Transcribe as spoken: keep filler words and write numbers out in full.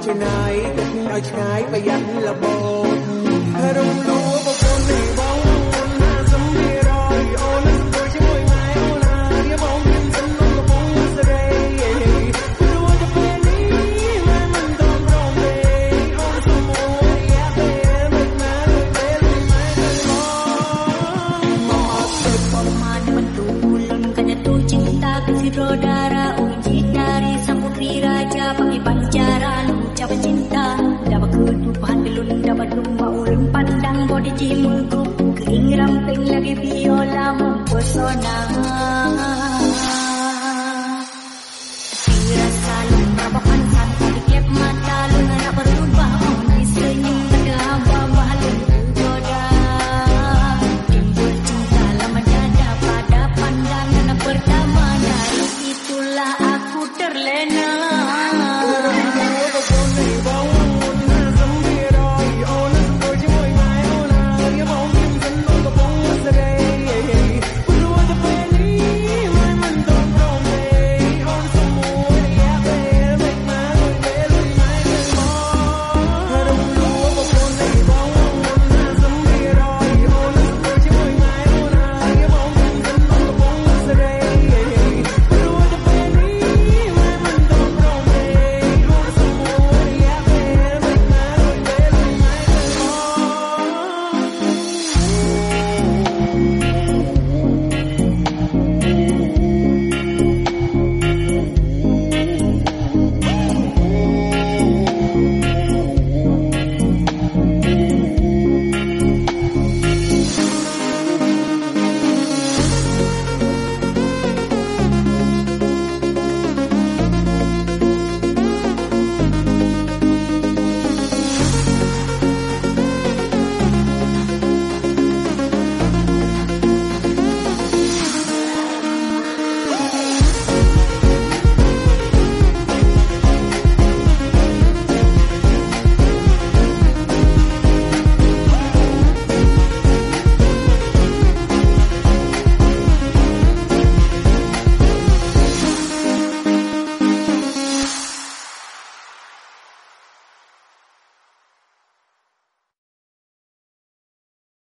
ช่วยนายก็คงเอาชายไปยันระเบิดเธอต้องรู้ว่าคนในบ้องคนหน้าสมบีรอยโอ้นั่นตัวช่วยไงโอ้นาอย่ามองยิ้มฉันน้องก็คงสะเรยไม่รู้ว่าจะเป็นนี้แม้มันต้องร้องเพลงโอ้สมโอ้ยแย่เป้ไม่มาเลยเป้ไม่มาเลยมอง Forman mentulang kan jatuh cinta kesiro darah uji dari samudri raja pakai pancaran ucapan cinta dapat ketupahan belum dapat rumah ulun pandang bodi jimuku